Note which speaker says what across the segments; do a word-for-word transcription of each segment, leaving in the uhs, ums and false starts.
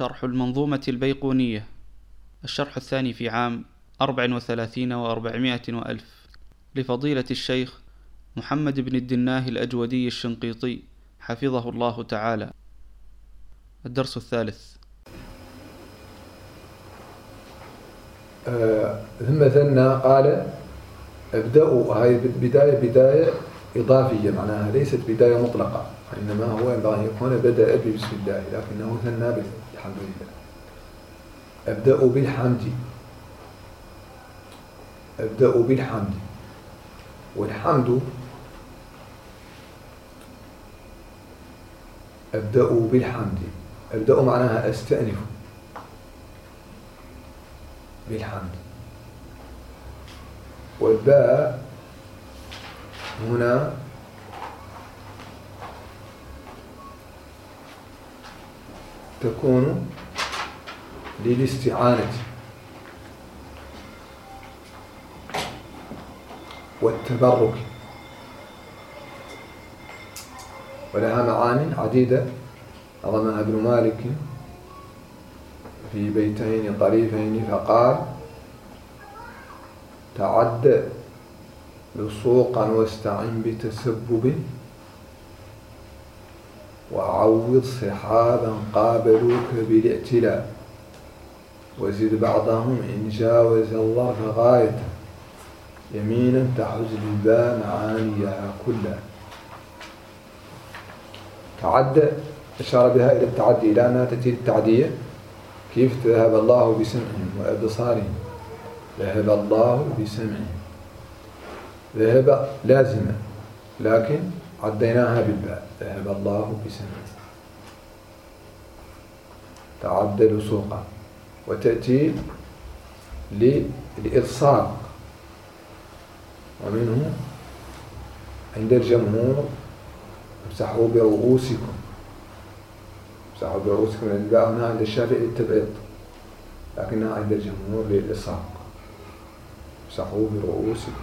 Speaker 1: شرح المنظومة البيقونية، الشرح الثاني في عام أربع وثلاثين وأربعمائة وألف، لفضيلة الشيخ محمد بن الدناه الأجودي الشنقيطي حفظه الله تعالى. الدرس الثالث.
Speaker 2: آه ثم ثنى قال ابدأوا. هذه بداية بداية إضافية، معناها ليست بداية مطلقة، إنما هو ينبغي أن يكون بدأ بسم الله، لكنه ثنى بالحمد لله. ابدأوا بالحمد، ابدأوا بالحمد. والحمد ابدأوا بالحمد، ابدأوا معناها استأنف بالحمد. والباء هنا تكون للاستعانة والتبرك، ولها معاني عديدة نظمها ابن مالك في بيتين طريفين، فقال: تعد لصوقا واستعن بتسبب، وعوض صحابا قابلوك بالاعتلاء، وزد بعضهم إن جاوز الظرف غاية، يمينا تحز للباء معانيها كلها. تعد أشار بها إلى التعدي، إلى أنها تأتي التعدية. كيف؟ ذهب الله بسمعهم وأبصارهم، ذهب الله بسمعهم، ذهب لازمة، لكن عديناها بالباء، ذهب الله بسمعهم. تعد لصوقا، وتأتي للإلصاق، ومنه عند الجمهور امسحوا برؤوسكم، امسحوا برؤوسكم. الباء هنا عند الشافعي للتبعيض، لكنها عند الجمهور للإلصاق، امسحوا برؤوسكم.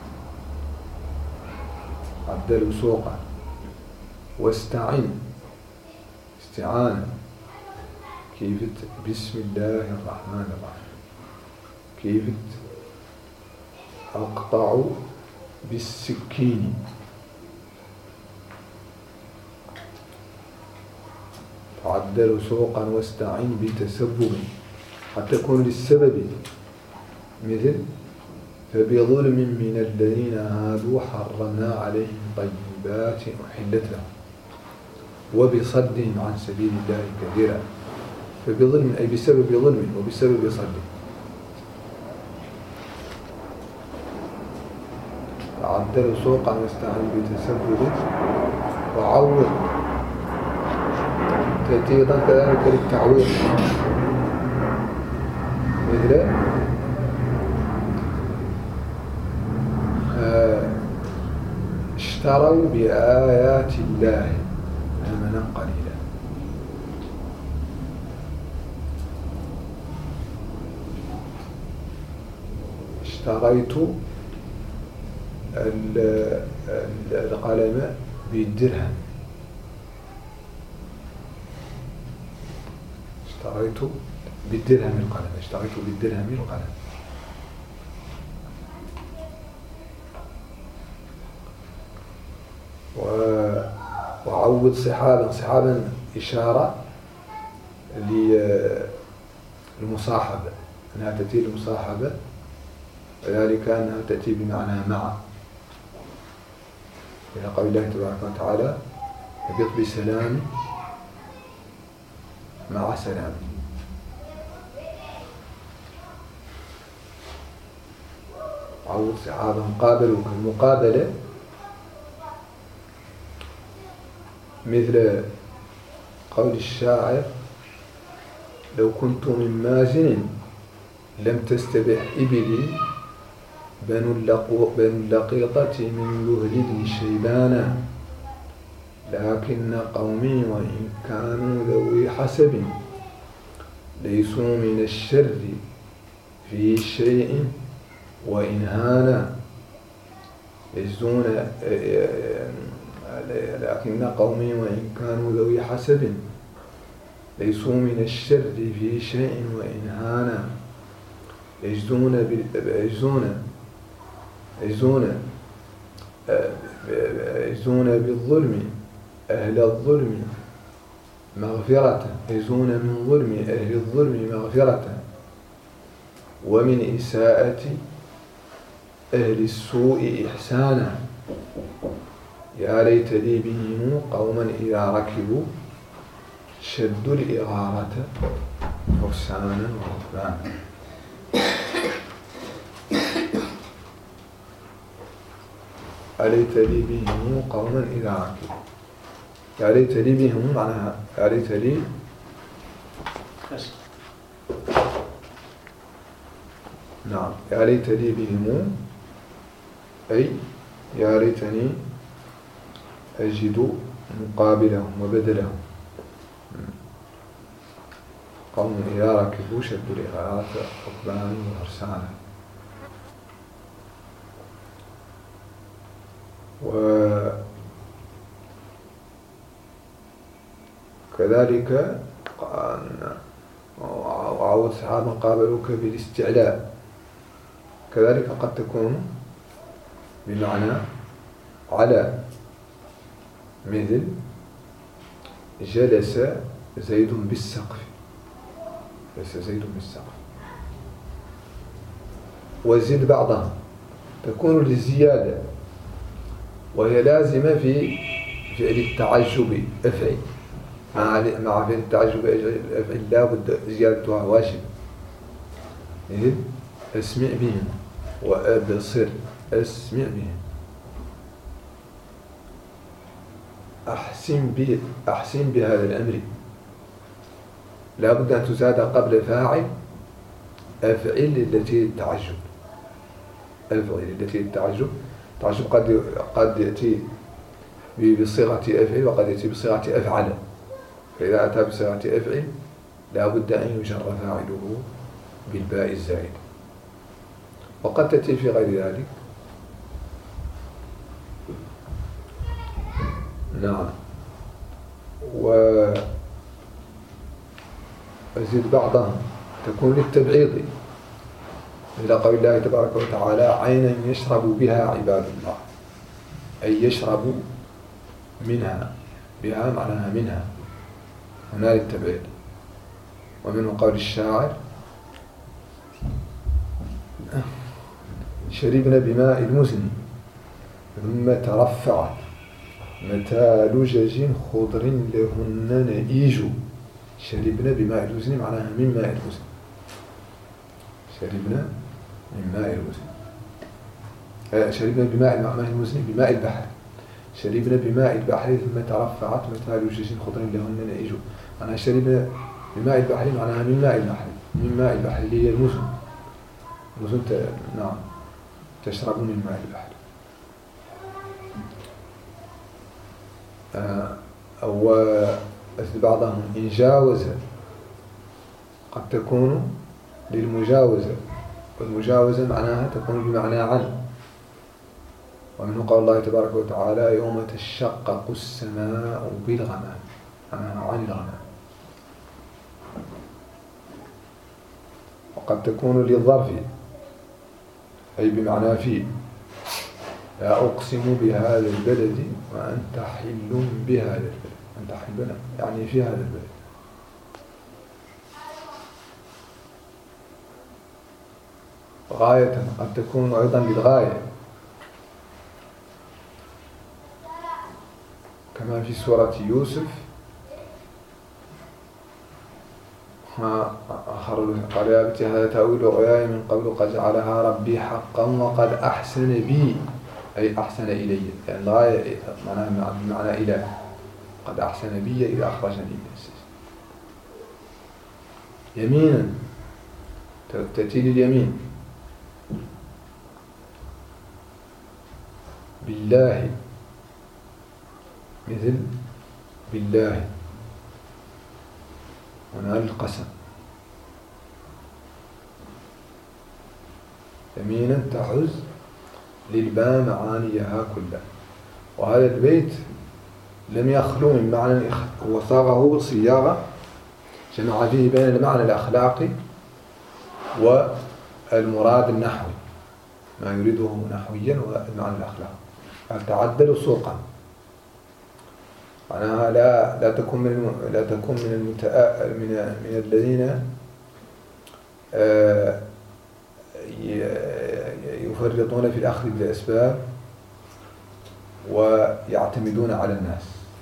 Speaker 2: عدلوا سوقا. واستعن، استعانة. كيف؟ بسم الله الرحمن الرحيم. كيف؟ أقطع بالسكين. تعدلوا سوقا واستعن بتسبب، حتى تكون للسبب، مثل: فبظلم من الذين هادوا حرمنا عليهم طيبات أحلت لهم، وبصدهم عن سبيل الله كثيرا. فبظلم أي بسبب ظلم، وبسبب صدهم. تعدلوا سوقا واستعن بتسبب، وعوض. تأتي أيضا كذلك للتعويض، مثل: اشتروا بآيات الله ثمنا قليلا. اشتريت القلم بالدرهم، اشتريت بالدرهم القلم، اشتريت بالدرهم القلم. وعوض صحابا، صحابا إشارة للمصاحبة، أنها تأتي للمصاحبة، وذلك أنها تأتي بمعنى مع، إلى قول الله تبارك وتعالى: اهبط بسلام مع سلام. عوض صحابا قابلوك، المقابلة، مثل قول الشاعر: لو كنت من مازن لم تستبح إبلي، بنو اللقيطة من يهلد شيبانا، لكن قومي وإن كانوا ذوي حسب ليسوا من الشر في شيء وإن هانا، يجزون لكن قومي وإن كانوا ذوي حسب ليسوا من الشر في شيء وإن هانا يجزون يجزون يجزون يجزون بالظلم أهل الظلم مغفرة يجزون من ظلم أهل الظلم مغفرة ومن إساءة أهل السوء إحسانا يا ليت لي بهم قوما إذا ركبوا شدوا الإغارة فرسانا ورهبانا. يا ليت لي بهم قوما إذا ركبوا، يا ليت لي بهم معناها يا ليت لي نعم يا ليت لي بهم أي يا ليتني أجد مقابلهم وبدلهم قوم إذا ركبوا شدوا الإغارة ركبانا وفرسانا. وكذلك وعود الصحابة قابلوك بالاستعلاء، كذلك قد تكون بمعنى على، مثل جلس زيد بالسقف، جلس زيد بالسقف. وزد بعضها تكون للزيادة وهي لازمة في فعل التعجب أفعل، مع مع فعل التعجب أفعل لا بد زيادتها واجب، مثل أسمع بهم وأبصر أسمع بهم. أحسن به أحسن بهذا الأمر لا بد أن تزاد قبل فاعل أفعل التي التعجب، أفعل التي التعجب. التعجب قد قد يأتي بصيغة أفعل وقد يأتي بصيغة أفعل، فإذا أتى بصيغة أفعل لا بد أن يجر فاعله بالباء الزائد، وقد تأتي في غير ذلك. نعم. وأزيد بعضها تكون للتبعيض، إلى قول الله تبارك وتعالى عينا يشرب بها عباد الله، أي يشرب منها، بها معناها منها، هنا للتبعيض. ومنه قول الشاعر شربنا بماء المزن ثم ترفعت متى لجج خضر لهن نئيج. شربنا بماء المزن معناها من ماء المزن، شربنا من ماء المزن، آه شربنا بماء ماء المزن بماء البحر، شربنا بماء البحر ثم ترفعت متى لجج خضر لهن نئيج. معناها شربنا بماء البحر معناها من ماء البحر، من ماء البحر اللي هي المزن، المزن ت... نعم تشرب من ماء البحر. أو أثل بعضهم إن جاوز قد تكون للمجاوزة، والمجاوزة معناها تكون بمعنى عن. ومنه قال الله تبارك وتعالى يوم تشقق السماء بالغمام، معناها عن الغمام. وقد تكون للظرف أي بمعنى فيه، لا أقسم بهذا البلد وأنت حل بهذا البلد، أنت حل يعني في هذا البلد. غاية قد تكون أيضا للغاية، كما في سورة يوسف آخر قال يا أبت هذا تأويل رؤياي من قبل قد جعلها ربي حقا وقد أحسن بي، أي أحسن إلي، يعني الغاية معناها بمعنى إله، قد أحسن بي إذا أخرجني من السجن. يمينا تأتي لليمين، بالله مثل بالله، هنا القسم. يمينا تحز للباء معانيها كلها. وهذا البيت لم يخلو من معنى، وصاغه صياغة جمع فيه بين المعنى الأخلاقي والمراد النحوي، ما يريده نحويا والمعنى الأخلاقي. تعدلوا سوقا معناها لا لا تكون من لا تكون من المتأ من من الذين يفرطون في الأخذ بالأسباب ويعتمدون على الناس.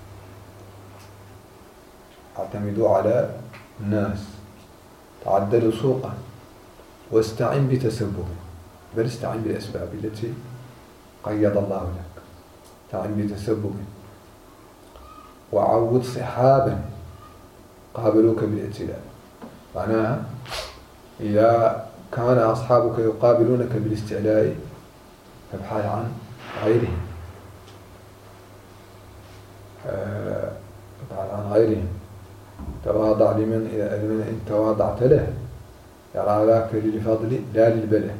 Speaker 2: اعتمدوا على الناس. تعدلوا سوقا واستعن بتسبب، بل استعن بالأسباب التي قيض الله لك. استعن بتسبب وعوض صحابا قابلوك بالائتلاف. معناها إذا كان أصحابك يقابلونك بالاستعلاء فابحث عن غيرهم، ابحث عن غيرهم. تواضع لمن لمن إن تواضعت له يرى ذاك للفضل لا للبله.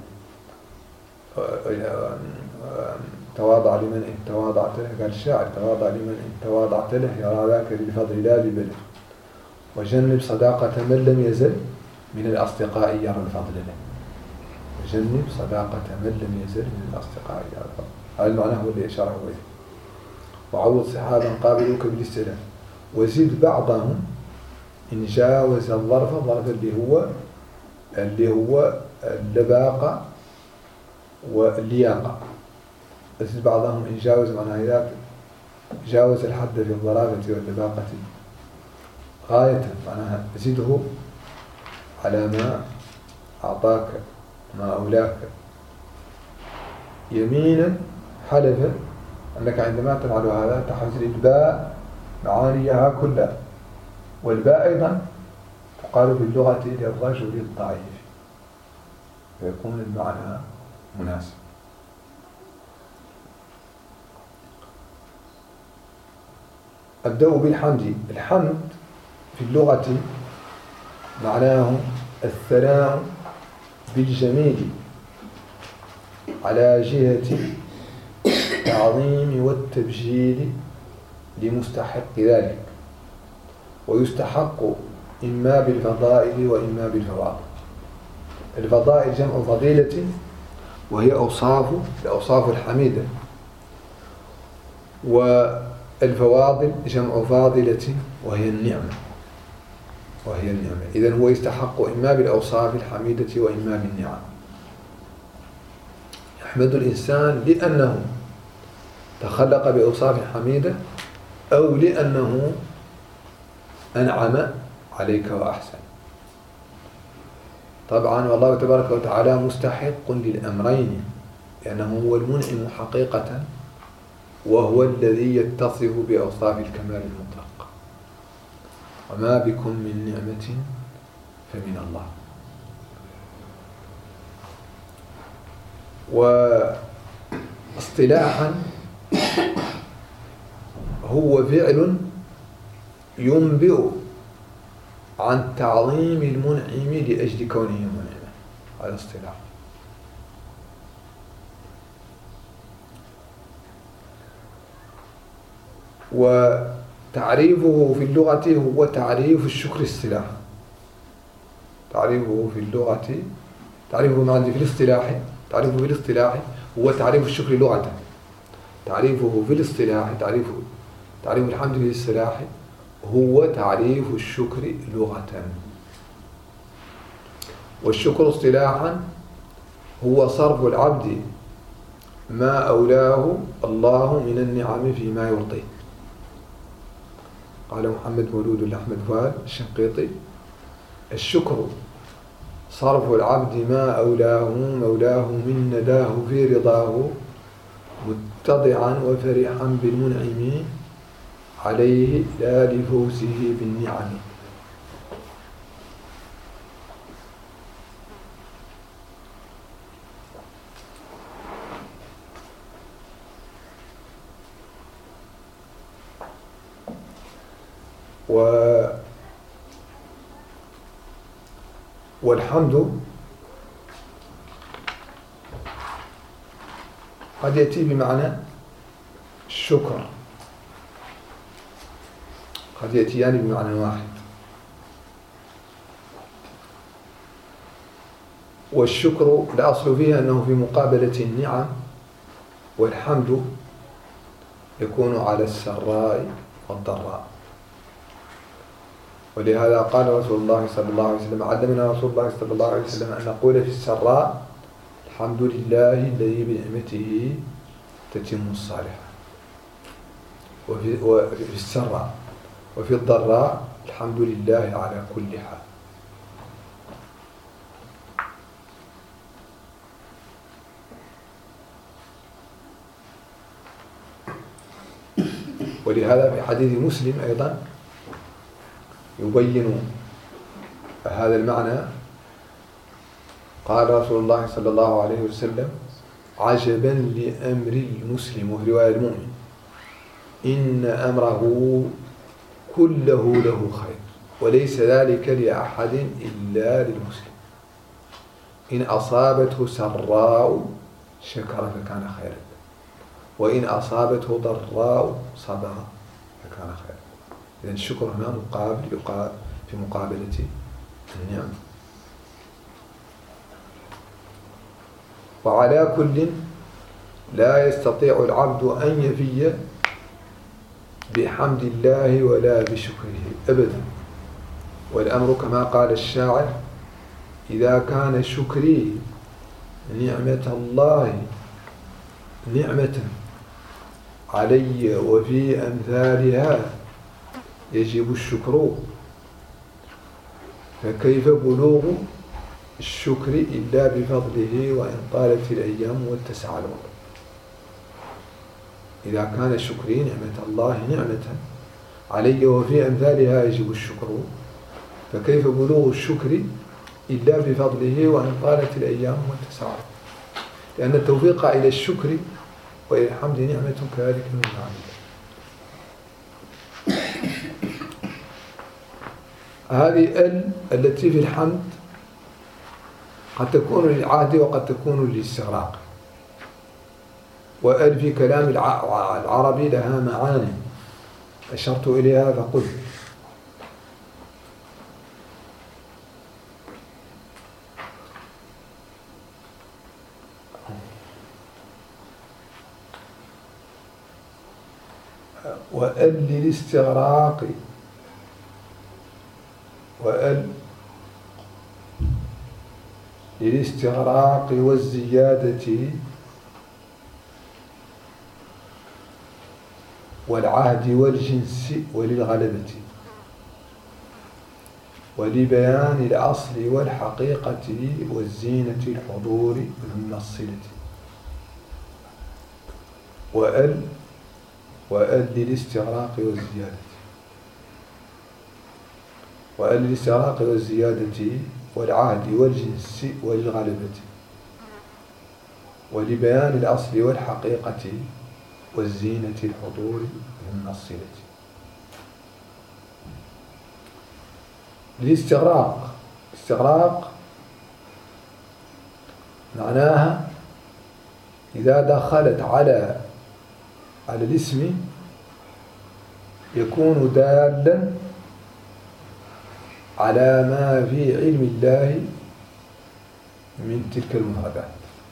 Speaker 2: تواضع لمن إن تواضعت له، قال الشاعر تواضع لمن إن تواضعت له يرى ذاك للفضل لا للبله. وجنب صداقة من لم يزل من الأصدقاء يرى الفضل له. وجنب صداقة من لم يزل من الأصدقاء يرى الفضل. هذا المعنى هو اللي أشاره إليه. وعوض صحابا قابلوك بالاستئلاف. وزد بعضهم إن جاوز الظرف، الظرف اللي هو اللي هو اللباقة واللياقة. زد بعضهم إن جاوز معناها إذا جاوز الحد في الظرافة واللباقة غاية، معناها زده على ما أعطاك ما أولاك. يمينا حلفا، أنك عندما تفعل هذا تحذر الباء معانيها كلها. والباء أيضا تقال في اللغة للرجل الضعيف، فيكون المعنى مناسب. أبدأ بالحمد. الحمد في اللغة معناه الثناء بالجميل على جهة التعظيم والتبجيل لمستحق ذلك، ويستحق إما بالفضائل وإما بالفواضل. الفضائل جمع فضيلة وهي أوصاف الأوصاف الحميدة، والفواضل جمع فاضلة وهي النعمة وهي النعمة. إذن هو يستحق إما بالأوصاف الحميدة وإما بالنعم. يحمد الإنسان لأنه تخلق بأوصاف حميدة أو لأنه أنعم عليك وأحسن. طبعا والله تبارك وتعالى مستحق للأمرين، لأنه هو المنعم حقيقة وهو الذي يتصف بأوصاف الكمال المطلق. وما بكم من نعمة فمن الله. واصطلاحا هو فعل ينبئ عن تعظيم المنعم لأجل كونه منعما. هذا اصطلاح. وتعريفه في اللغة هو تعريف الشكر الصلاح. تعريفه في اللغة تعريفه ما عندي في الاصطلاح تعريفه في الاصطلاح هو تعريف الشكر لغة. تعريفه في الاصطلاح تعريف تعريف الحمد في الاصطلاح هو تعريف الشكر لغة. والشكر اصطلاحا هو صرف العبد ما أولاه الله من النعم فيما يرضيه. قال محمد مولود الأحمد فؤاد الشنقيطي: الشكر صرف العبد ما أولاه مولاه من نداه في رضاه، متضعا وفرحا بالمنعم عليه لا لفوزه بالنعم. و والحمد قد يأتي بمعنى الشكر، قد يأتيان بمعنى واحد. والشكر الأصل فيه أنه في مقابلة النعم، والحمد يكون على السراء والضراء. ولهذا قال رسول الله صلى الله عليه وسلم: علمنا رسول الله صلى الله عليه وسلم أن نقول في السراء الحمد لله الذي بنعمته تتم الصالحة، وفي, وفي السراء وفي الضراء الحمد لله على كل حال. ولهذا في حديث مسلم أيضا يبين هذا المعنى. قال رسول الله صلى الله عليه وسلم: عجبا لأمر المسلم، وفي رواية المؤمن: إن أمره كله له خير، وليس ذلك لأحد إلا للمسلم. إن أصابته سراء شكر فكان خيرا، وإن أصابته ضراء صبر فكان خيرا. إذن الشكر هنا مقابل يقال في مقابلة النعم. وعلى كل لا يستطيع العبد أن يفي بحمد الله ولا بشكره أبدا. والأمر كما قال الشاعر: إذا كان شكري نعمة الله نعمة علي وفي أمثالها يجب الشكر، فكيف بلوغ الشكر إلا بفضله وإن طالت الأيام واتسع العمر. إذا كان شكري نعمة الله نعمة علي وفي أمثالها يجب الشكر، فكيف بلوغ الشكر إلا بفضله وإن طالت الأيام واتسع العمر. لأن التوفيق إلى الشكر وإلى الحمد نعمة كذلك من العالم. هذه ال التي في الحمد قد تكون للعهد وقد تكون للاستغراق. وال في كلام العربي لها معاني أشرت إليها فقل: وال للاستغراق، وال للاستغراق والزيادة والعهد والجنس وللغلبة ولبيان الأصل والحقيقة والزينة الحضور ثم الصلة. وال وال للاستغراق والزيادة وال للاستغراق والزيادة والعهد والجنس وللغلبة ولبيان الأصل والحقيقة والزينة الحضور ثم الصلة. الاستغراق استغراق معناها إذا دخلت على على الاسم يكون دالا على ما في علم الله من تلك المفردات،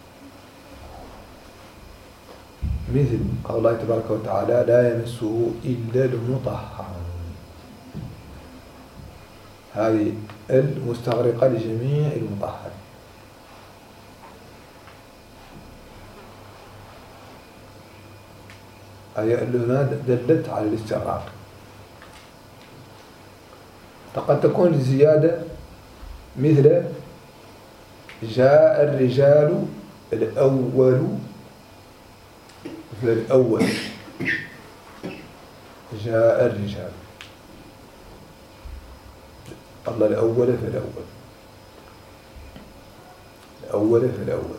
Speaker 2: مثل قول الله تبارك وتعالى: لا يمسه إلا المطهرون. هذه المستغرقة لجميع المطهرين. هذه التي دلت على الاستغراق. قد تكون الزيادة مثل: جاء الرجال الأول الأول جاء الرجال، الله الأول فالأول الأول فالأول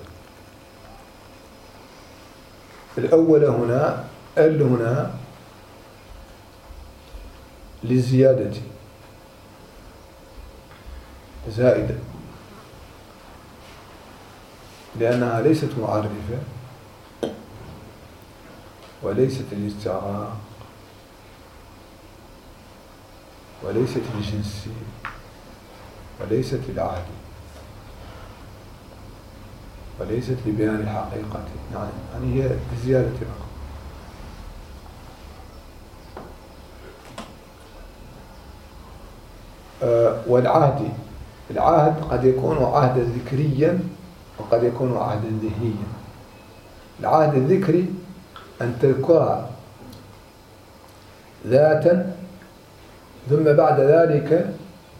Speaker 2: الأول هنا ال هنا للزيادة زائدة، لأنها ليست معرفة وليست للاستعراق وليست للجنس وليست للعهد. وليست لبيان الحقيقة، يعني يعني هي زيادة فقط. أه والعهد، العهد قد يكون عهدا ذكريا وقد يكون عهدا ذهنيا. العهد الذكري أن تذكر ذاتا ثم بعد ذلك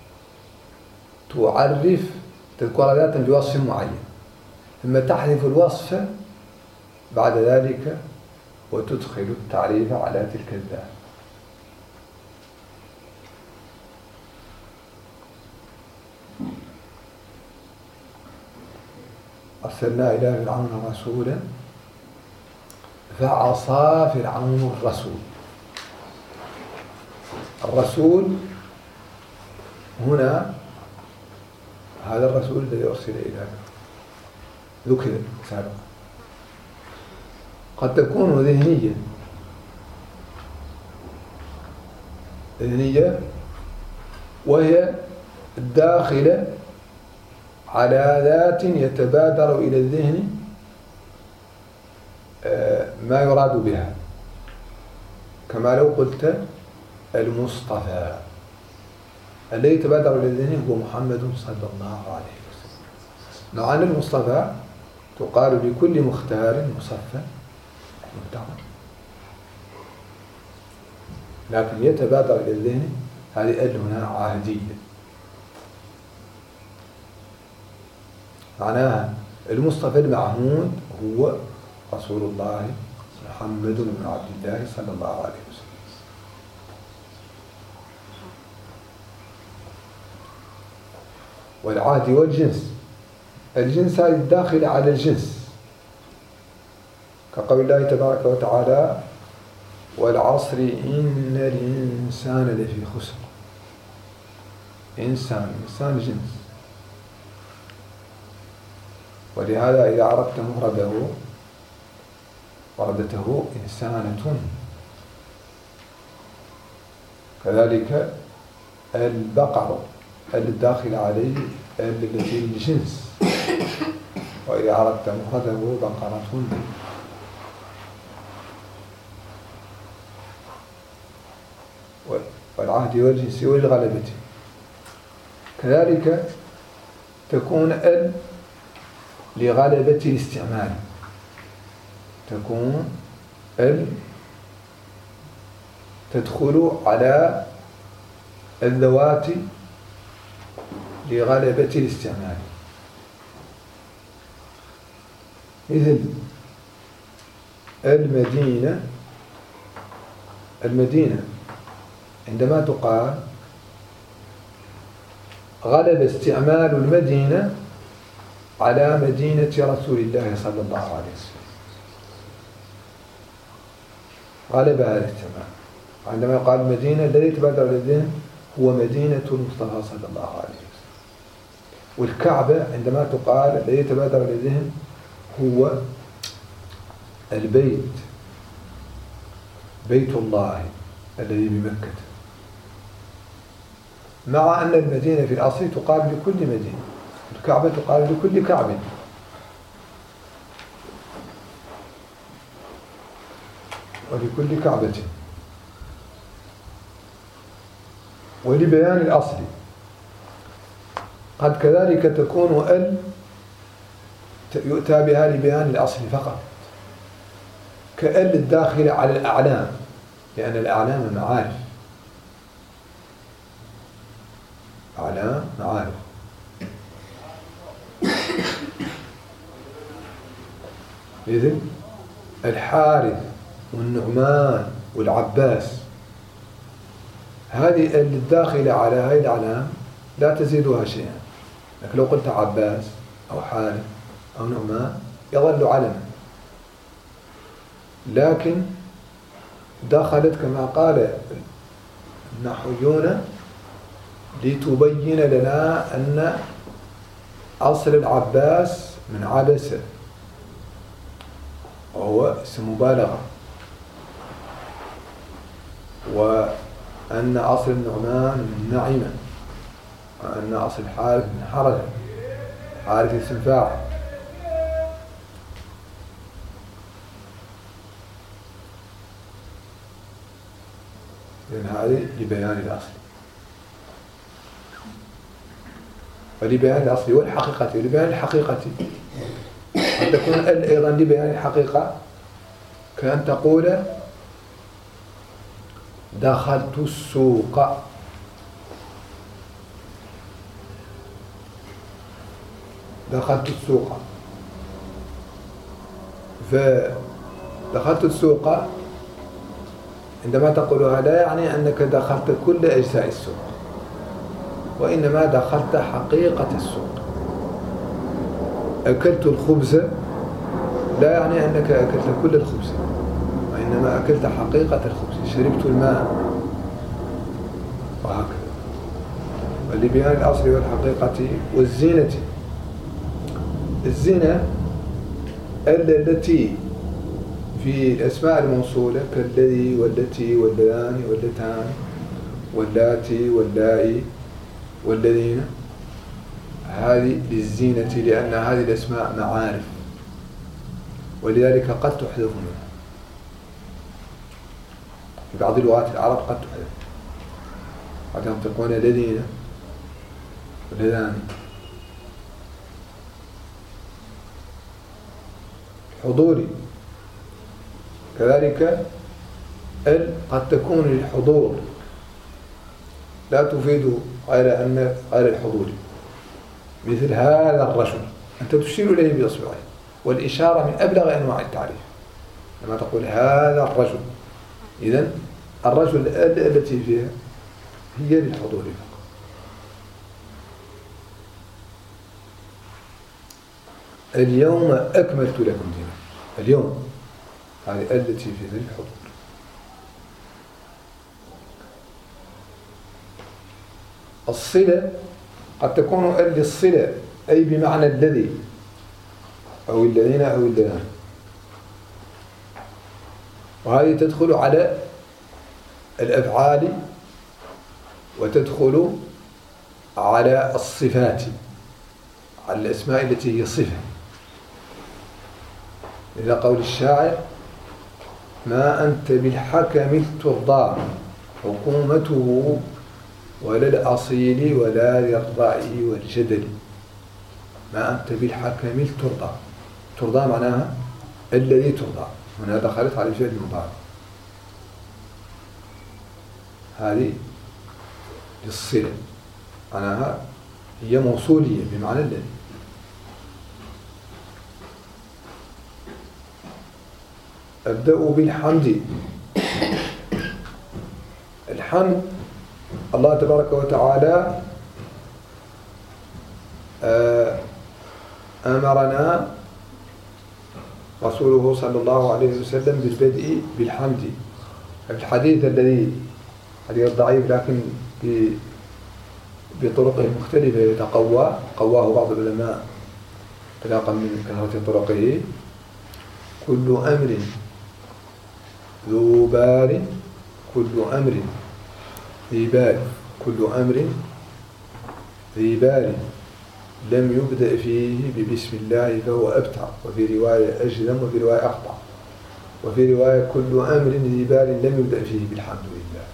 Speaker 2: تعرف، تذكر ذاتا بوصف معين ثم تحذف الوصف بعد ذلك وتدخل التعريف على تلك الذات. أرسلنا إلى فرعون رسولا فعصى فرعون الرسول. الرسول هنا هذا الرسول الذي أرسل إلى ذكر سابقا، قد تكون ذهنية ذهنية وهي الداخلة على ذات يتبادر إلى الذهن ما يراد بها، كما لو قلت المصطفى، الذي يتبادر إلى الذهن هو محمد صلى الله عليه وسلم. مع أن المصطفى تقال لكل مختار مصفى مختار، لكن يتبادر إلى الذهن هذه ال هنا عهدية، معناها المصطفى المعهود هو رسول الله محمد بن عبد الله صلى الله عليه وسلم. والعهد والجنس، الجنس هذه الداخل على الجنس، كقول الله تبارك وتعالى والعصر إن الإنسان لفي خسر. إنسان، إنسان جنس، ولهذا إذا عرفت مفرده وردته إنسانة. كذلك البقر الداخل عليه التي الجنس، وإذا عرفت مفرده بقرة. والعهد والجنس والغلبة. كذلك تكون ال لغلبة الاستعمال، تكون ال تدخل على الذوات لغلبة الاستعمال. إذن المدينة، المدينة عندما تقال غلب استعمال المدينة على مدينة رسول الله صلى الله عليه وسلم، غلب هذا الاستعمال. عندما يقال المدينة الذي يتبادر للذهن هو مدينة المصطفى صلى الله عليه وسلم. والكعبة عندما تقال الذي يتبادر للذهن هو البيت، بيت الله الذي بمكة، مع أن المدينة في الأصل تقال لكل مدينة، الكعبة تقال لكل كعبة. ولكل كعبة. ولبيان الأصل قد كذلك تكون ال يؤتى بها لبيان الأصل فقط، كأل الداخلة على الأعلام، لأن الأعلام معارف، أعلام معارف. إذن الحارث والنعمان والعباس، هذه الداخلة على هذه الأعلام لا تزيدها شيئا، لكن لو قلت عباس أو حارث أو نعمان يظل علما، لكن دخلت كما قال النحويون لتبين لنا أن أصل العباس من عبس، وهو اسم مبالغة، وأن أصل النعمان من نعمة، وأن أصل الحارث من حرج، حارث اسم فاعل، لأن هذه لبيان الأصل، ولبيان الأصل والحقيقة ولبيان الحقيقة. قد تكون ال أيضا لبيان الحقيقة، كأن تقول دخلت السوق، دخلت السوق. فدخلت السوق عندما تقولها لا يعني أنك دخلت كل أجزاء السوق، وإنما دخلت حقيقة السوق. أكلت الخبز لا يعني أنك أكلت كل الخبز، وإنما أكلت حقيقة الخبز. شربت الماء، وهكذا. ولبيان الأصل والحقيقة والزينة. الزينة التي في الأسماء الموصولة كالذي والتي واللذان واللتان واللاتي واللائي والذين، هذه للزينة، لأن هذه الأسماء معارف، ولذلك قد تحذف منها. في بعض لغات العرب قد تحذف، قد ينطقون الذين واللذان. حضوري كذلك ال قد تكون للحضور، لا تفيد غير أن غير الحضور. مثل هذا الرجل، أنت تشير إليه بإصبعه، والإشارة من أبلغ أنواع التعريف. لما تقول هذا الرجل، إذن الرجل التي فيها هي للحضور فقط. اليوم أكملت لكم دينكم. اليوم هذه التي فيها للحضور. الصلة قد تكون للصلة، أي بمعنى الذي أو الذين أو اللذان، وهذه تدخل على الأفعال وتدخل على الصفات، على الأسماء التي هي صفة. إذا قول الشاعر ما أنت بالحكم الترضى حكومته ولا الأصيل ولا للرأي والجدل. ما أنت بالحكم الترضى، ترضى معناها الذي ترضى، هنا دخلت على الفعل المضارع. هذه للصلة، معناها هي موصولية بمعنى الذي. أبدأ بالحمد. الحمد الله تبارك وتعالى أمرنا رسوله صلى الله عليه وسلم بالبدء بالحمد. الحديث الذي حديث ضعيف لكن بطرقه المختلفة يتقوى، قواه بعض العلماء انطلاقا من كثرة طرقه. كل أمر ذو بال، كل أمر ذي بال، كل أمر ذي بال لم يبدأ فيه ببسم الله فهو أبتع، وفي رواية أجزم، وفي رواية أقطع، وفي رواية كل أمر ذي بال لم يبدأ فيه بالحمد لله.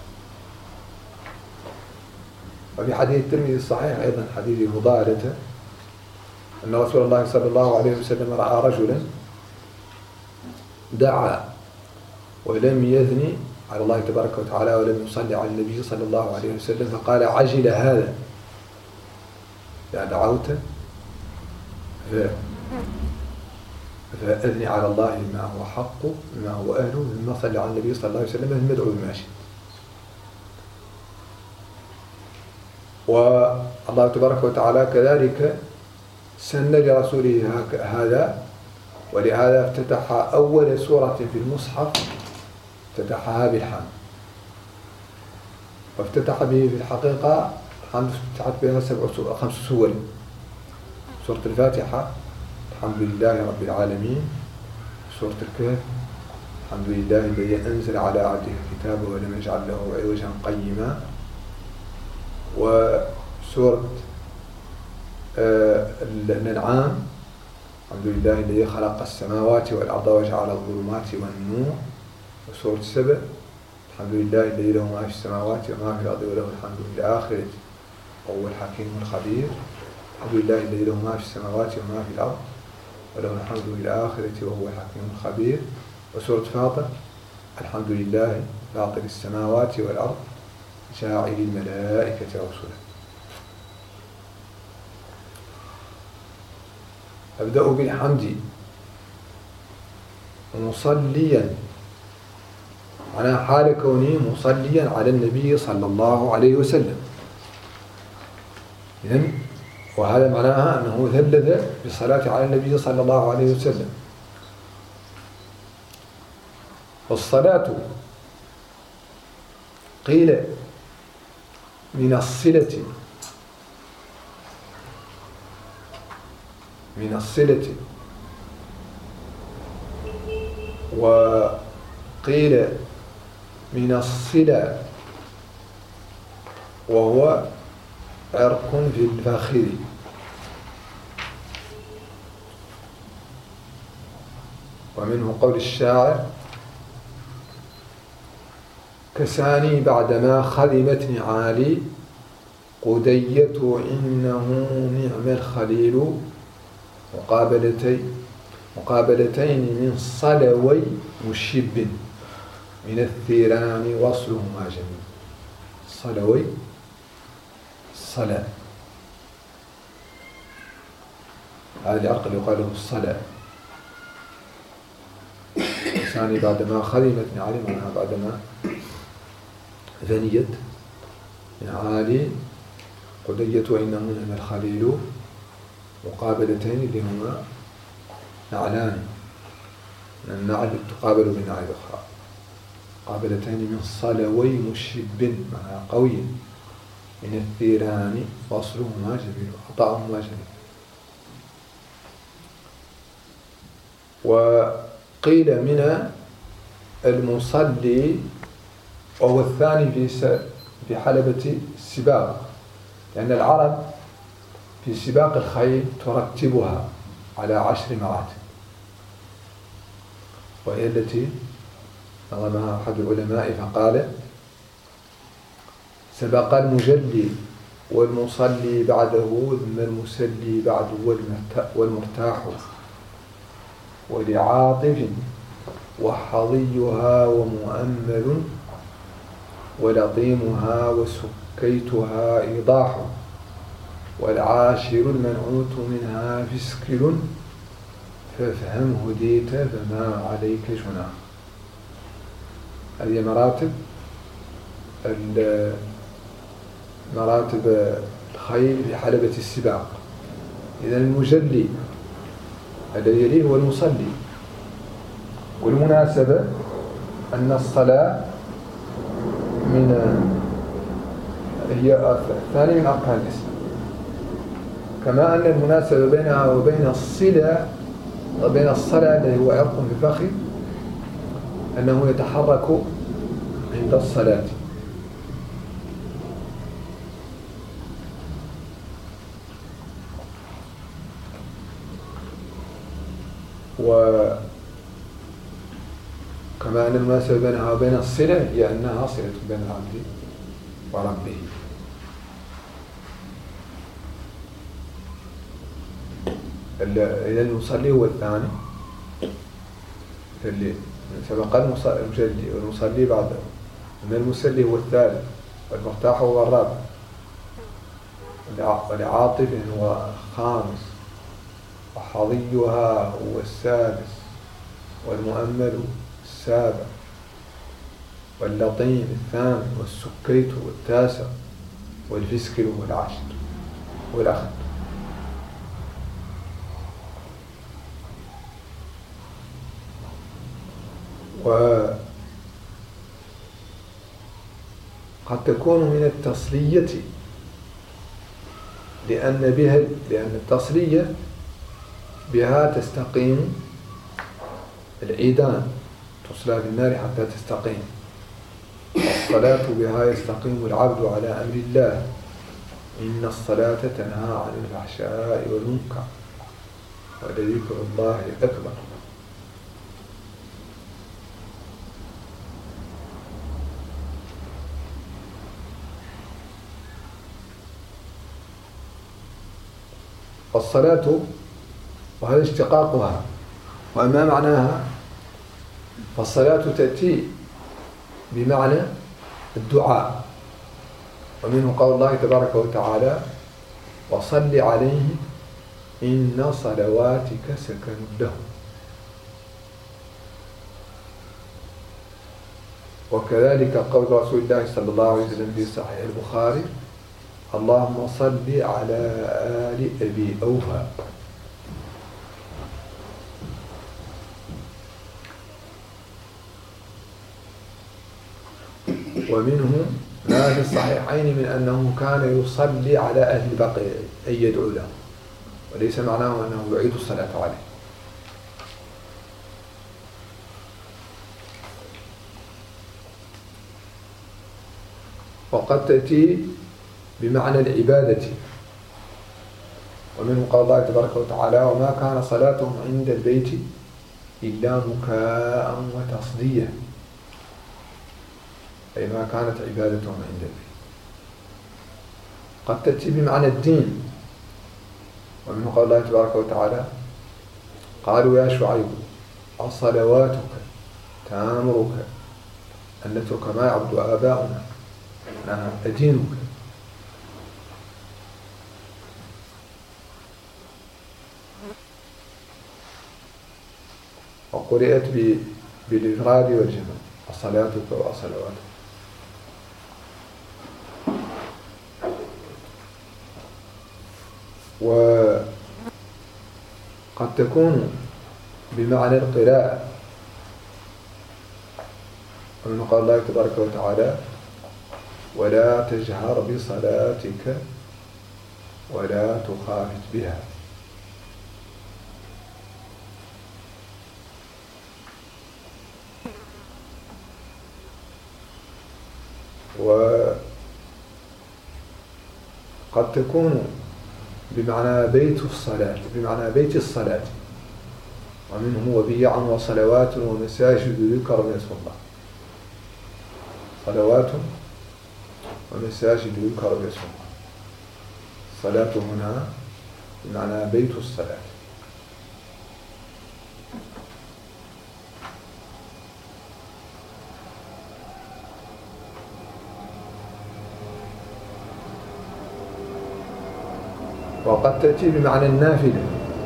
Speaker 2: وفي حديث الترمذي الصحيح أيضا حديث فضالة أن رسول الله صلى الله عليه وسلم رأى رجلا دعا ولم يثني على الله تبارك وتعالى ولم يصلي على النبي صلى الله عليه وسلم، فقال عجل هذا، إذا دعوت فأثني على الله بما هو حقه بما هو أهله، ثم صلي على النبي صلى الله عليه وسلم، ثم ادعو بما شئت. والله تبارك وتعالى كذلك سن لرسوله هذا، ولهذا افتتح أول سورة في المصحف افتتحها بالحمد، وافتتح به في الحقيقة الحمد افتتحت بها سبع سور خمس سور. سورة الفاتحة الحمد لله رب العالمين، سورة الكهف الحمد لله الذي أنزل على عبده الكتاب ولم يجعل له عوجا قيما، وسورة الأنعام الحمد لله الذي خلق السماوات والأرض وجعل الظلمات والنور، وسورة السبع الحمد لله الذي له ما في السماوات وما في الأرض وله الحمد في الآخرة وهو الحكيم الخبير. الحمد لله الذي له ما في السماوات وما في الأرض وله الحمد في الآخرة وهو الحكيم الخبير. وسورة فاطر الحمد لله فاطر السماوات والأرض جاعل الملائكة رسلا. أبدأ بالحمد مصليا، على حال كوني مصليا على النبي صلى الله عليه وسلم. إذن وهذا معناها أنه ثلث بالصلاة على النبي صلى الله عليه وسلم. والصلاة قيل من الصلة من الصلة وقيل من الصلة وهو عرق في الفخذ. ومنه قول الشاعر كساني بعدما خذمت نعالي قدية إنه نعم الخليل مقابلتين مقابلتين من صلوي مشب من الثيران وصلهما جميل. صلوي الصلاة، هذا العرق اللي يقال له الصلاة. كساني بعدما خذمت نعالي معناها بعدما ثنيت نعالي قدية إنه نعم الخليل مقابلتين اللي هما نعلان، النعل تقابل بنعل أخرى. مقابلتين من صلوي مشب معناها قوي من الثيران فصلهما جميل عطاؤهما جميل. وقيل من المصلي وهو الثاني في في حلبة السباق، لأن العرب في سباق الخيل ترتبها على عشر مراتب، وهي التي نظمها أحد العلماء فقال سبق المجلي والمصلي بعده ثم المسلي بعد والمرتاح ولعاطف وحظيها ومؤمل ولطيمها وسكيتها إيضاح والعاشر المنعوت منها فسكل فافهم هديت فما عليك جناح. هذه مراتب مراتب الخيل في حلبة السباق. إذا المجلي الذي يليه هو المصلي. والمناسبة أن الصلاة من هي الثاني من أركان الإسلام، كما أن المناسبة بينها وبين الصلة وبين الصلاة الذي هو عرق في الفخذ أنه يتحرك عند الصلاة. وكما أن المناسبة بينها وبين الصلة هي أنها صلة بين العبد وربه. إذا المصلي هو الثاني في الليل، سبق المجلي والمصلي بعده، من المسلي هو الثالث والمرتاح هو الرابع ولعاطف هو الخامس وحظيها هو السادس والمؤمل السابع واللطيم الثامن والسكيت هو التاسع والفسكل هو العاشر والأخر. وقد تكون من التصلية لأن بها لأن التصلية بها تستقيم العيدان، تصلى بالنار حتى تستقيم. الصلاة بها يستقيم العبد على أمر الله، إن الصلاة تنهى عن الفحشاء والمنكر ولذكر الله أكبر. والصلاة وهذا اشتقاقها. وأما معناها فالصلاة تأتي بمعنى الدعاء، ومنه قول الله تبارك وتعالى: وصل عليه إن صلواتك سكن لهم. وكذلك قول رسول الله صلى الله عليه وسلم في صحيح البخاري: اللهم صل على آل أبي أوفى. ومنه ما في الصحيحين من أنه كان يصلي على أهل البقيع أي يدعو لهم، وليس معناه أنه يعيد الصلاة عليه. وقد تأتي بمعنى العبادة، ومنه قال الله تبارك وتعالى: وما كان صلاتهم عند البيت إلا مكاء وتصدية، أي ما كانت عبادتهم عند البيت. قد تأتي بمعنى الدين، ومنه قال الله تبارك وتعالى: قالوا يا شعيب أصلواتك تأمرك أن نترك ما يعبد آباؤنا أدينك. وقرئت بالإفراد والجمع: أصلاتك وأصلواتك. وقد تكون بمعنى القراءة، ومن قال الله تبارك وتعالى: ولا تجهر بصلاتك ولا تخافت بها. وقد تكون بمعنى بيت الصلاة، بمعنى بيت الصلاة، ومنه وبيع وصلوات ومساجد يذكر من اسم الله. صلوات ومساجد يذكر باسم الله. الصلاة هنا بمعنى بيت الصلاة. وقد تأتي بمعنى النافلة،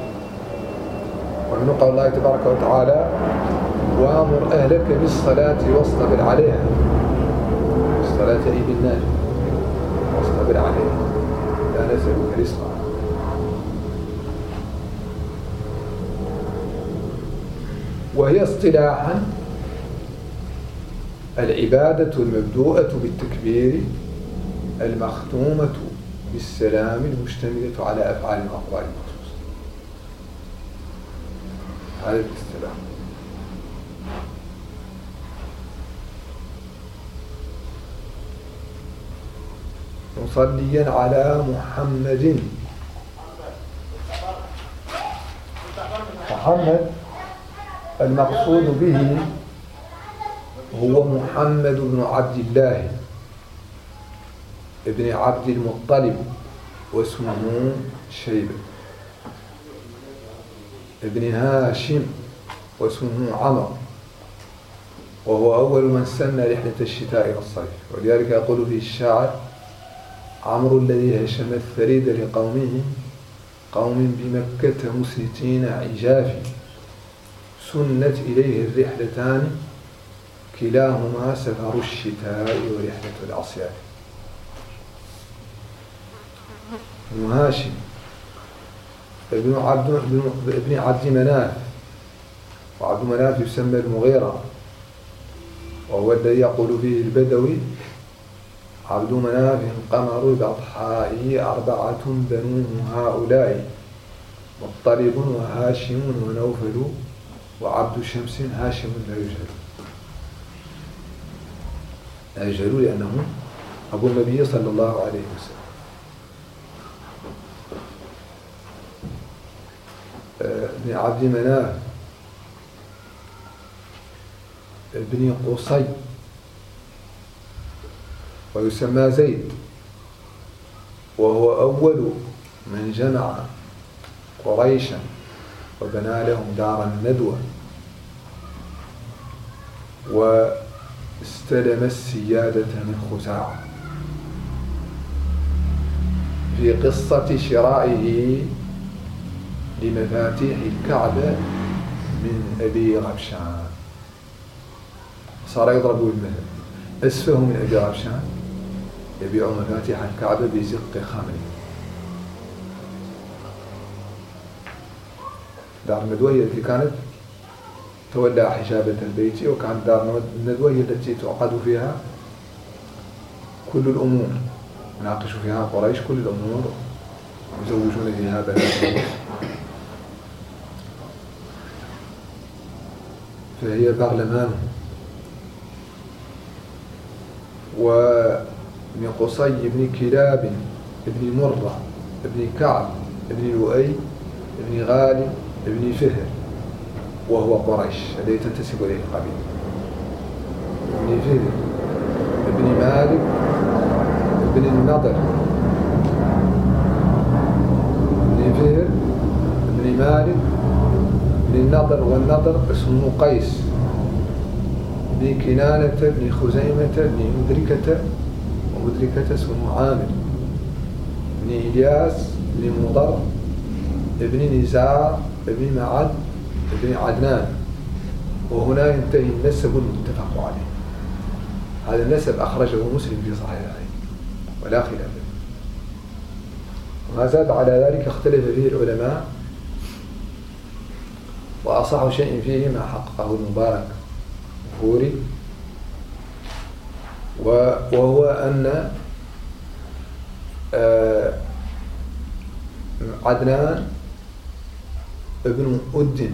Speaker 2: ومن قول الله تبارك وتعالى: وأمر أهلك بالصلاة واصطبر عليها. الصلاة أي بالنافلة، واصطبر عليها لا نسألك رزقا. وهي اصطلاحا العبادة المبدوءة بالتكبير المختومة بالسلام المشتملة على أفعال وأقوال مخصوصة. هذا الاصطلاح. مصليا على محمد. محمد المقصود به هو محمد بن عبد الله ابن عبد المطلب، واسمه شيبة، ابن هاشم، واسمه عمر، وهو أول من سن رحلة الشتاء والصيف. ولذلك يقول فيه الشاعر: عمرو الذي هشم الثريد لقومه، قوم بمكة مسنتين عجاف، سنت إليه الرحلتان، كلاهما سفر الشتاء ورحلة الأصياف. ابن هاشم ابن عبد ابن عبد مناف، وعبد مناف يسمى المغيرة، وهو الذي يقول فيه البدوي: عبد مناف قمر الأضحاء أربعة بنوه هؤلاء، مطلب وهاشم ونوفل وعبد شمس هاشم لا يجهل. لا يجهل لأنه أبو النبي صلى الله عليه وسلم. ابن عبد مناف ابن قصي، ويسمى زيد، وهو أول من جمع قريشا وبنى لهم دار الندوة واستلم السيادة من خزاعة. في قصة شرائه لمفاتيح الكعبة من أبي غبشان صار يضرب المثل، أسفه من أبي غبشان يبيع مفاتيح الكعبة بزق خمر. دار الندوة هي التي كانت تولى حجابة البيت، وكانت دار الندوة هي التي تعقد فيها كل الأمور، يناقش فيها قريش كل الأمور، يزوجون فيها بنات، فهي برلمانه. ومن قصي بن كلاب بن مرة بن كعب بن لؤي بن غالب بن فهر، وهو قريش الذي تنتسب إليه القبيلة، بن فهر بن مالك بن النضر بن فهر بن مالك بن النضر، والنضر اسمه قيس بن كنانة بن خزيمة بن مدركة، ومدركة اسمه عامر بن إلياس بن مضر بن نزار بن معد بن عدنان. وهنا ينتهي النسب المتفق عليه. هذا النسب أخرجه مسلم في صحيحه ولا خلاف فيه. وما زاد على ذلك اختلف فيه العلماء، وأصح شيء فيه ما حققه المبارك الفوري، وهو أن عدنان ابن أد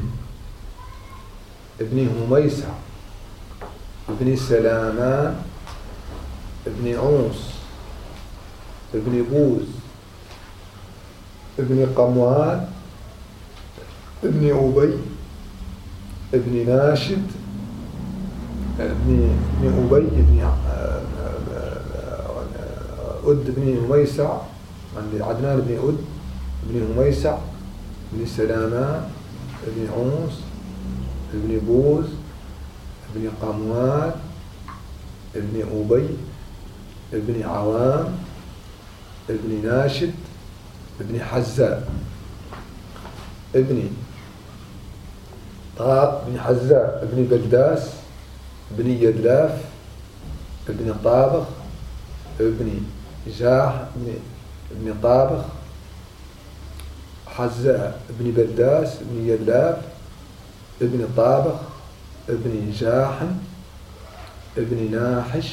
Speaker 2: ابن هميسع ابن سلامان ابن عوس ابن بوز ابن قموان ابن أبي ابن ناشد ابن ابن أبي ابن أد ابن هميسع، عدنان ابن أد ابن هميسع ابن سلامان ابن عوس ابن بوز ابن قموان ابن أبي ابن عوام ابن ناشد ابن حزاء ابن طاق ابن حزاء ابن بلداس ابن يدلاف ابن طابخ ابن جاح ابن طابخ حزاء ابن بلداس ابن يدلاف ابن طابخ ابن جاحم ابن ناحش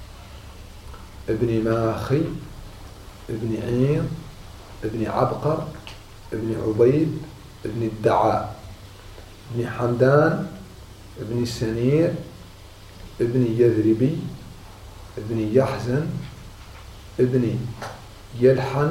Speaker 2: ابن ماخي ابن عين ابن عبقر ابن عبيد ابن الدعاء ابن حمدان ابن سنير ابن يذربي ابن يحزن ابن يلحن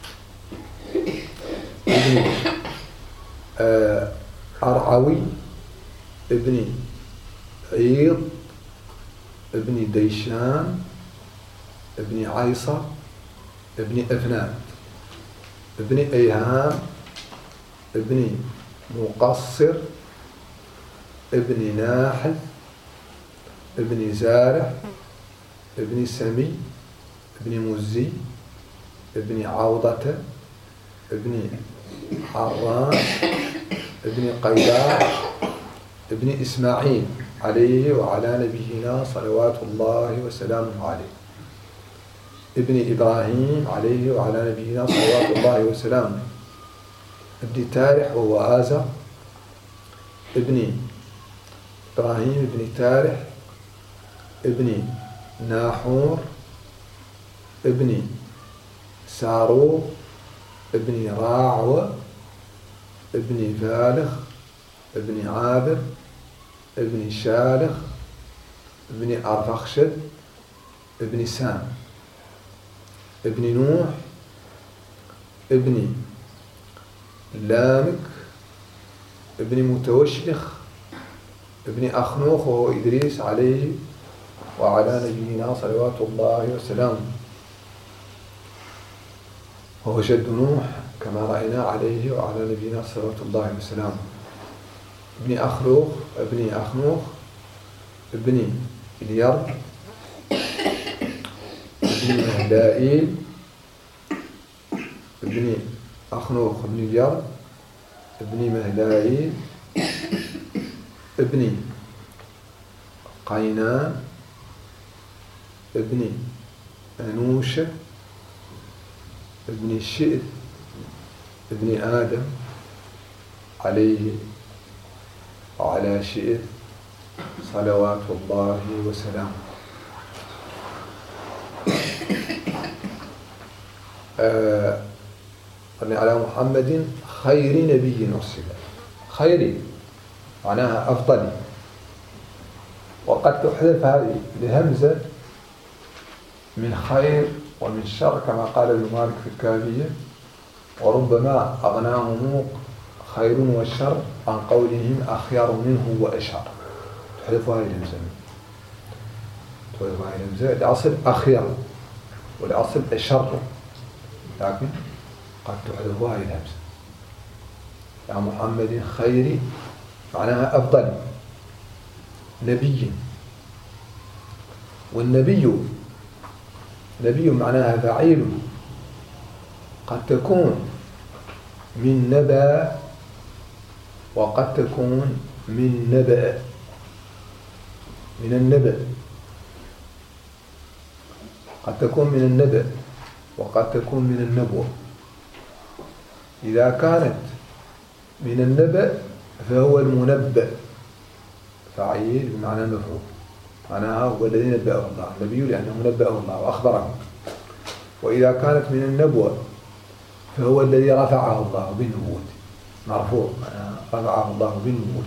Speaker 2: ابن آه أرعوي ابن عيض ابن ديشان ابن عيصر ابن أفناد ابن أيهام ابن مقصر ابن ناحل ابن زارع ابن سمي ابن مزي ابن عوضة ابن حران ابن قيداع ابن إسماعيل عليه وعلى نبينا صلوات الله وسلامه عليه، ابن إبراهيم عليه وعلى نبينا صلوات الله وسلامه، ابن تارح وهو آزر، ابن إبراهيم ابن تارح ابن ناحور ابن سارو ابن راعو ابن فالخ ابن عابر ابن شالخ ابن أرفخشد ابن سام ابن نوح ابن لامك ابن متوشلخ ابن أخنوخ وهو إدريس عليه وعلى نبينا صلوات الله وسلامه، وهو جد نوح كما رأينا عليه وعلى نبينا صلوات الله وسلامه. ابن أخنوخ ابن أخنوخ ابن اليرد ابن مهدائيل ابن أخنوخ ابن اليرد ابن مهدائيل ابن قينان ابن أنوشة ابن الشئر ابن آدم عليه وعلى شئر صلوات الله وسلامه. آه على محمد خير نبي أرسل. خير معناها أفضل، وقد تحذف هذه الهمزة من خير ومن شر كما قال ابن مالك في الكافية، وربما أغناهم خير والشر عن قولهم أخير منه وأشهر. تحذف هذه الهمزة تحذف هذه الهمزة. الأصل أخير والأصل أشر، لكن قد تحذف هذه الهمزة. يا محمد خير معناها أفضل نبي، والنبي نبي معناها فعيل، قد تكون من نبأ وقد تكون من نبأ، من النبأ، قد تكون من النبأ وقد تكون من النبوة. إذا كانت من النبأ فهو المنبأ، فعيل بمعنى مفعول، معناها هو الذي نبأه الله، النبي لأنه نبأه الله وأخبره. وإذا كانت من النبوة فهو الذي رفعه الله بالنبوة، مرفوع معناها رفعه الله بالنبوة.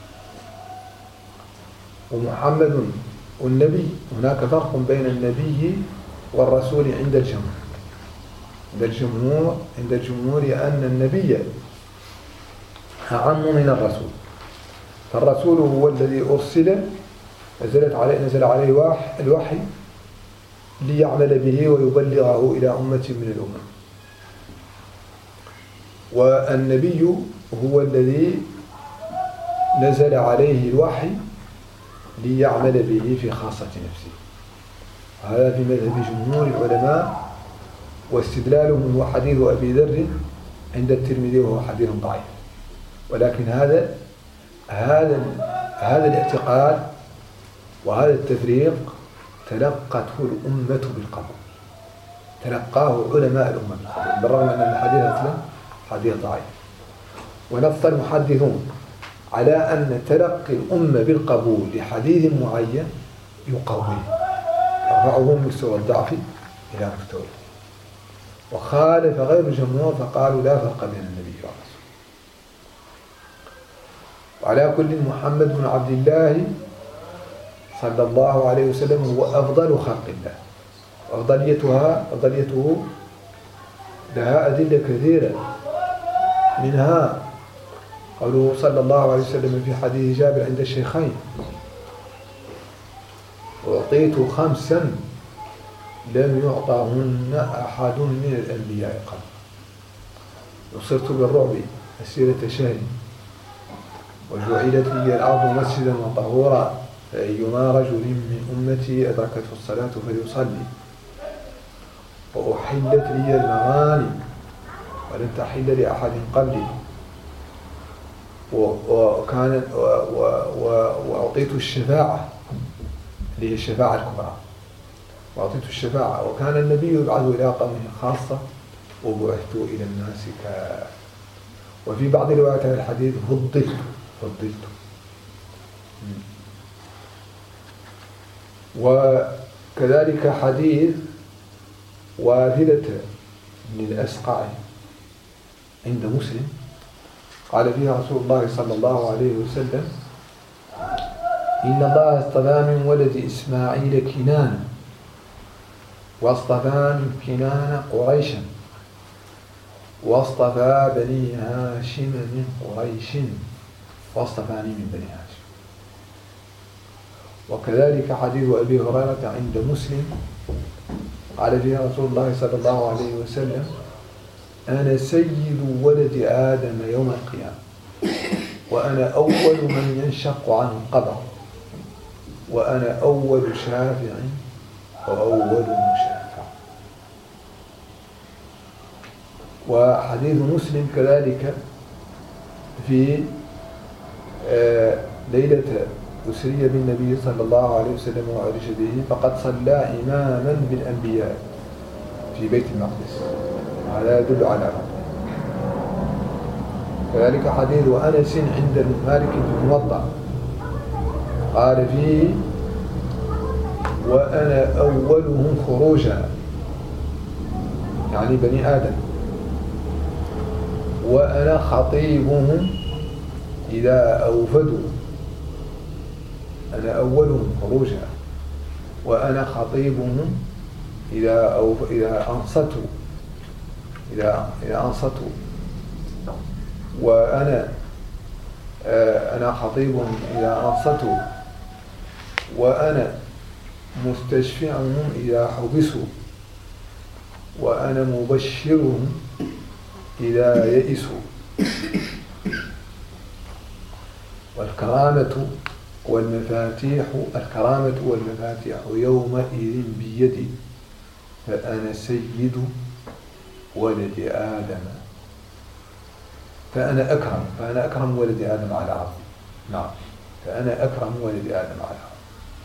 Speaker 2: ومحمد والنبي هناك فرق بين النبي والرسول عند الجمهور. عند الجمهور عند الجمهور أن النبي أعم من الرسول، فالرسول هو الذي أرسل نزلت عليه نزل عليه الوحي ليعمل به ويبلغه إلى أمة من الأمم، والنبي هو الذي نزل عليه الوحي ليعمل به في خاصة نفسه. هذا في مذهب جمهور العلماء، واستدلالهم هو حديث أبي ذر عند الترمذي وهو حديث ضعيف. ولكن هذا هذا هذا الاعتقاد وهذا التفريق تلقته الأمة بالقبول، تلقاه علماء الأمة بالقبول، بالرغم أن الحديث أصلا حديث ضعيف. ونص المحدثون على أن تلقي الأمة بالقبول لحديث معين يقويه، يرفعه من مستوى الضعف إلى مستوى. وخالف غير الجمهور فقالوا لا فرق بين النبي والرسول. وعلى كل محمد بن عبد الله صلى الله عليه وسلم هو أفضل خلق الله، وأفضليتها أفضليته لها أدلة كثيرة، منها قوله صلى الله عليه وسلم في حديث جابر عند الشيخين: أعطيت خمسا لم يعطهن أحد من الأنبياء قبل، نصرت بالرعب مسيرة شهر، وجعلت لي الأرض مسجدا وطهورا، فأيما رجل من أمتي أدركته الصلاة فليصلي، وأحلت لي المغانم ولم تحل لأحد قبلي، وكان وأعطيت الشفاعة اللي هي الشفاعة الكبرى، وأعطيت الشفاعة، وكان النبي يبعث إلى قومه خاصة وبعثت إلى الناس كافة. وفي بعض روايات الحديث فضلت فضلت وكذلك حديث واثلة بن الأسقع عند مسلم قال فيها رسول الله صلى الله عليه وسلم: إن الله اصطفى من ولد إسماعيل كنانة، واصطفى من كنانة قريشا، واصطفى بني هاشم من قريش، واصطفاني من بني هاشم. وكذلك حديث أبي هريرة عند مسلم قال فيها رسول الله صلى الله عليه وسلم: أنا سيد ولد آدم يوم القيامة، وأنا أول من ينشق عنه القبر، وأنا أول شافع وأول مشافع. وحديث مسلم كذلك في ليلة أسري بالنبي صلى الله عليه وسلم وعرج به فقد صلى إماما بالأنبياء في بيت المقدس، هذا يدل على ربه. كذلك حديث أنس عند مالك في الموطأ قال فيه وأنا أولهم خروجا، يعني بني آدم، وأنا خطيبهم إذا أوفدوا، أنا أولهم خروجا وأنا خطيبهم إذا أو إذا أنصتوا إذا إذا أنصتوا وأنا آه أنا خطيبهم إذا أنصتوا، وأنا مستشفعهم إذا حبسوا، وأنا مبشرهم إذا يئسوا. والكرامة والمفاتيح الكرامة والمفاتيح يومئذ بيدي، فأنا سيد ولد آدم، فأنا أكرم فأنا أكرم ولد آدم على الأرض. نعم، فأنا أكرم ولد آدم على الأرض.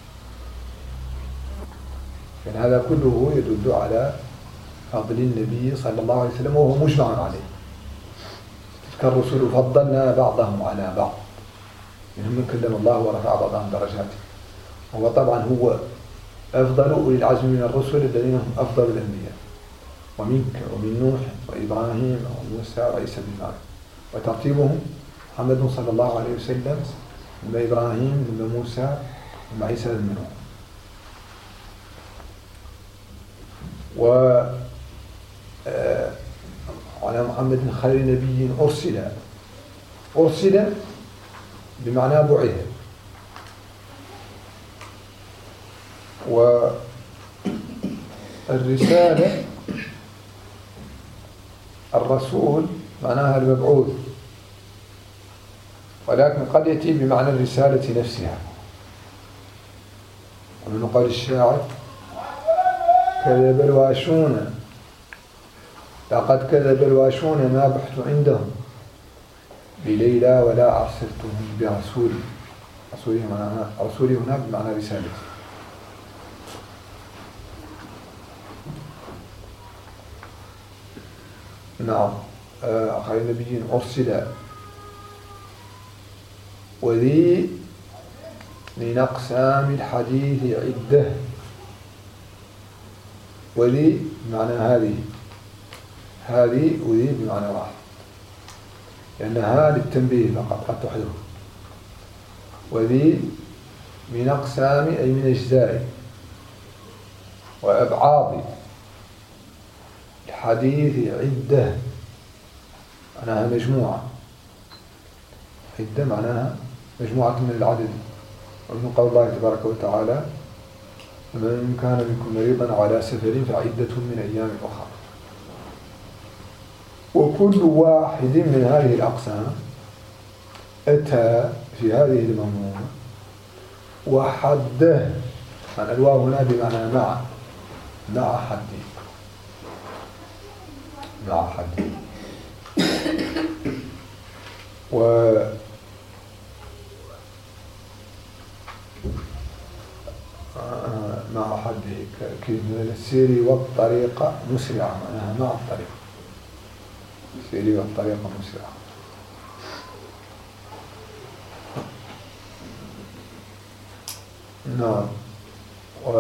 Speaker 2: يعني هذا كله يدل على فضل النبي صلى الله عليه وسلم، وهو مجمع عليه. تلك الرسل فضلنا بعضهم على بعض، منهم من كلم الله ورفع بعضهم درجات. هو طبعا هو أفضل أولي العزم من الرسل الذين هم أفضل الأنبياء، ومنك ومن نوح وإبراهيم وموسى وعيسى بن مريم، وترتيبهم محمد صلى الله عليه وسلم ثم إبراهيم ثم موسى ثم عيسى بن مريم. و على محمد خير نبي أرسل أرسل بمعنى بعث، والرسالة الرسول معناها المبعوث، ولكن قد يأتي بمعنى الرسالة نفسها. ومن قول الشاعر كذب الواشون لقد كذب الواشون ما بحث عندهم بليلى ولا أرسلتهم برسولي. رسولي معناها رسولي هنا بمعنى رسالتي. نعم، خير نبي أرسل وذي من أقسام الحديث عدة. وذي بمعنى هذه هذه وذي بمعنى واحد، لأنها للتنبيه فقط قد تحذف. وذي من أقسام أي من أجزاء وأبعاض الحديث عدة، معناها مجموعة. عدة معناها مجموعة من العدد. ومن قول الله تبارك وتعالى من كان منكم مريضا على سفر فعدة من أيام أخرى. وكل واحد من هذه الأقسام أتى في هذه المضمونة وحده، يعني الواو هنا بمعنى مع مع حده مع حده و مع حده كلمة السير والطريقة مسرعة، معناها مع الطريقة. السير والطريقة مسرعة. نعم. و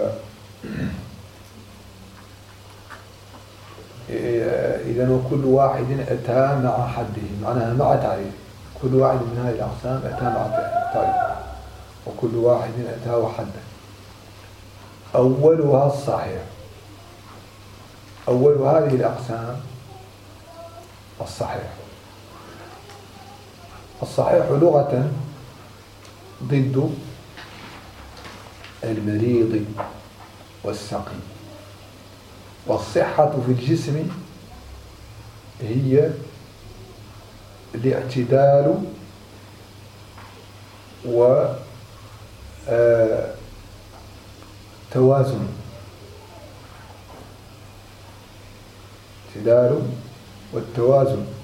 Speaker 2: إذا وكل واحد أتى مع حده، معناها مع تعريف. كل واحد من هذه الأقسام أتى مع تعريف، وكل واحد أتى وحده. أولها الصحيح. أول هذه الأقسام الصحيح. الصحيح لغة ضد المريض والسقيم. والصحة في الجسم هي الاعتدال وتوازن. الاعتدال والتوازن